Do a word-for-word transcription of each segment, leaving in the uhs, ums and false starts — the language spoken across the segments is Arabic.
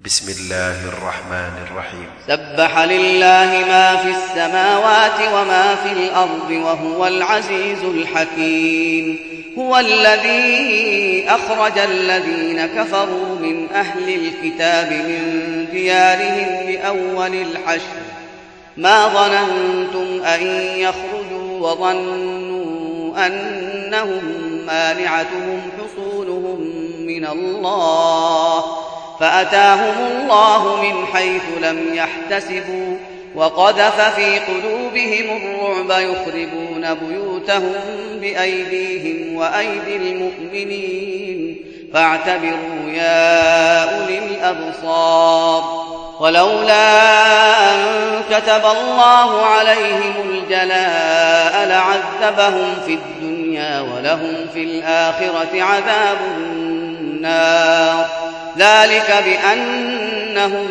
بسم الله الرحمن الرحيم. سبح لله ما في السماوات وما في الأرض وهو العزيز الحكيم. هو الذي أخرج الذين كفروا من أهل الكتاب من ديارهم لأول الحشر ما ظننتم أن يخرجوا وظنوا أنهم مانعتهم حصونهم من الله فأتاهم الله من حيث لم يحتسبوا وقذف في قلوبهم الرعب يخربون بيوتهم بأيديهم وأيدي المؤمنين فاعتبروا يا أولي الأبصار. ولولا أن كتب الله عليهم الجلاء لعذبهم في الدنيا ولهم في الآخرة عذاب النار ذلك بأنهم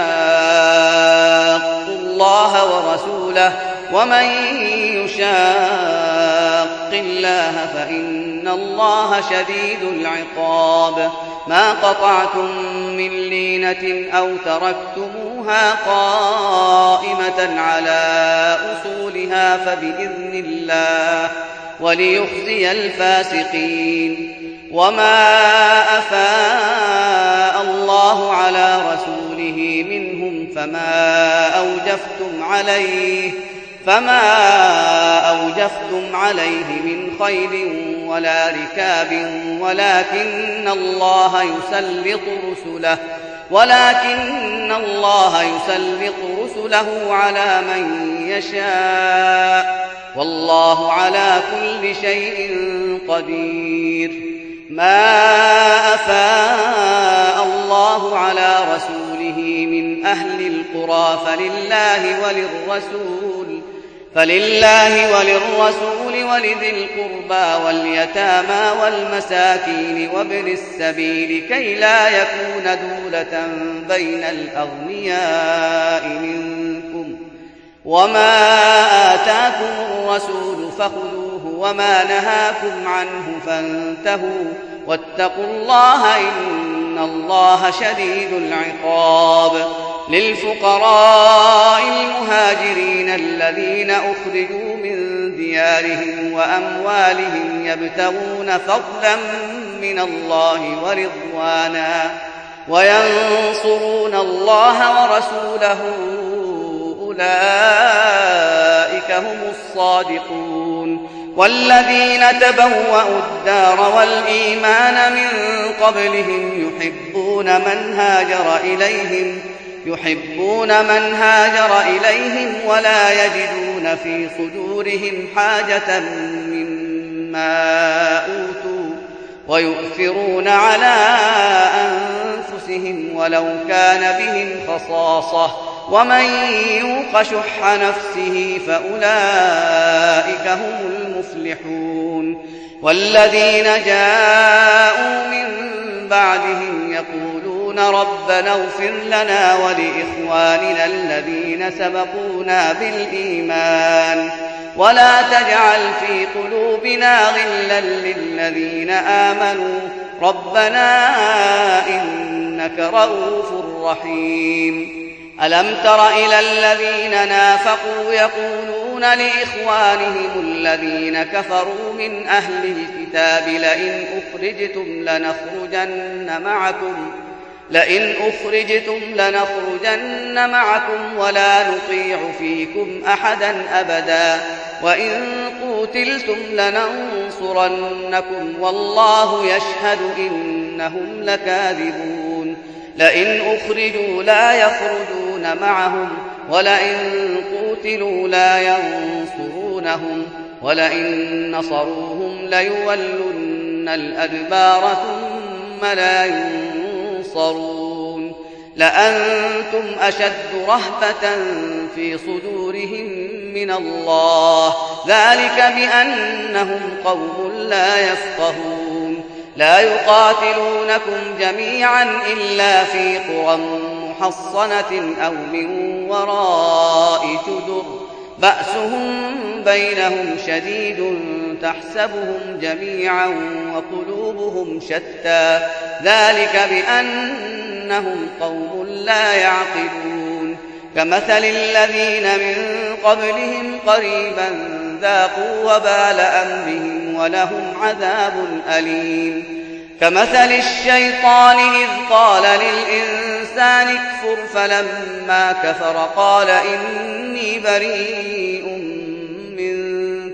شاقوا الله ورسوله ومن يشاق الله فإن الله شديد العقاب. ما قطعتم من لينة أو تركتموها قائمة على أصولها فبإذن الله وليخزي الفاسقين. وما أفاء الله على رسوله منهم فما أوجفتم عليه فما أوجفتم عليه من خيل ولا ركاب ولكن الله يسلط رسله ولكن الله يسلط رسله على من يشاء والله على كل شيء قدير. ما أفاء الله على رسوله من أهل القرى فلله وللرسول فلله وللرسول ولذي القربى واليتامى والمساكين وابن السبيل كي لا يكون دولة بين الأغنياء منكم. وما آتاكم الرسول فخذوه وما نهاكم عنه فانتهوا واتقوا الله إن الله شديد العقاب. للفقراء المهاجرين الذين أخرجوا من ديارهم وأموالهم يبتغون فضلا من الله ورضوانا وينصرون الله ورسوله أولئك هم الصادقون. والذين تبوأوا الدار والإيمان من قبلهم يحبون من هاجر إليهم يحبون من هاجر إليهم ولا يجدون في صدورهم حاجة مما أوتوا ويؤثرون على أنفسهم ولو كان بهم خصاصة ومن يوق شح نفسه فأولئك هم المفلحون. والذين جاءوا من بعدهم يقولون ربنا اغفر لنا ولإخواننا الذين سبقونا بالإيمان ولا تجعل في قلوبنا غلا للذين آمنوا ربنا إنك رؤوف رحيم. ألم تر إلى الذين نافقوا يقولون لإخوانهم الذين كفروا من أهل الكتاب لئن أخرجتم لنخرجن معكم لئن أخرجتم لنخرجن معكم ولا نطيع فيكم أحدا أبدا وإن قوتلتم لننصرنكم والله يشهد إنهم لكاذبون. لئن أخرجوا لا يخرجون معهم ولئن قوتلوا لا ينصرونهم ولئن نصروهم ليولن الأدبار ثم لا ينصرون. لأنتم أشد رهبة في صدورهم من الله ذلك بأنهم قوم لا يفقهون. لا يقاتلونكم جميعا إلا في قرى محصنة أو من وراء جدر بأسهم بينهم شديد تحسبهم جميعا وقلوبهم شتى ذلك بأن إنهم قوم لا يعقلون كمثل الذين من قبلهم قريبا ذاقوا وبال أمرهم ولهم عذاب أليم كمثل الشيطان إذ قال للإنسان اكفر فلما كفر قال إني بريء منك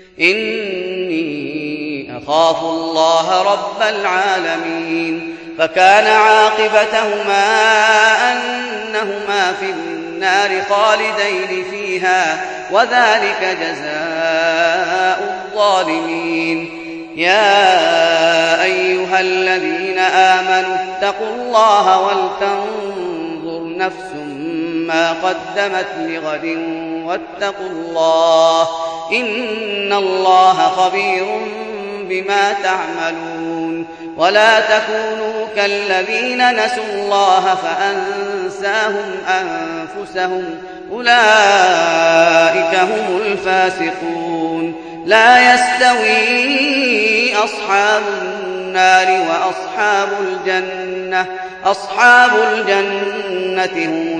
إني أخاف الله رب العالمين فكان عاقبتهما أنهما في النار خالدين فيها وذلك جزاء الظالمين يا أيها الذين آمنوا اتقوا الله ولتنظر نفس ما قدمت لغد واتقوا الله إن الله خبير بما تعملون ولا تكونوا كالذين نسوا الله فأنساهم أنفسهم أولئك هم الفاسقون لا يستوي أصحاب النار وأصحاب الجنة أصحاب الجنة هم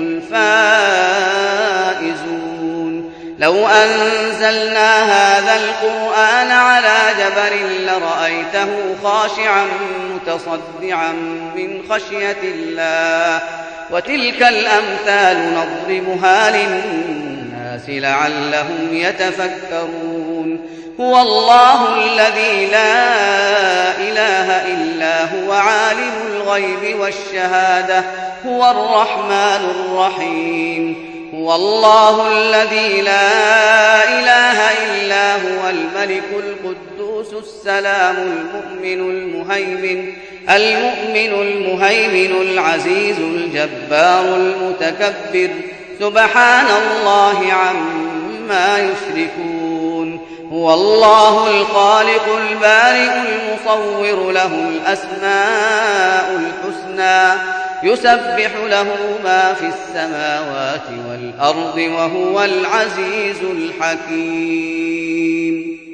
الفائزون لو أنزلنا هذا القرآن على جبل لرأيته خاشعا متصدعا من خشية الله وتلك الأمثال نضربها للناس لعلهم يتفكرون هو الله الذي لا إله إلا هو عالم الغيب والشهادة هو الرحمن الرحيم هو الله الذي لا إله إلا هو الملك القدوس السلام المؤمن المهيمن المؤمن المهيمن العزيز الجبار المتكبر سبحان الله عما يشركون هو الله الخالق البارئ المصور له الأسماء الحسنى يسبح له ما في السماوات والأرض وهو العزيز الحكيم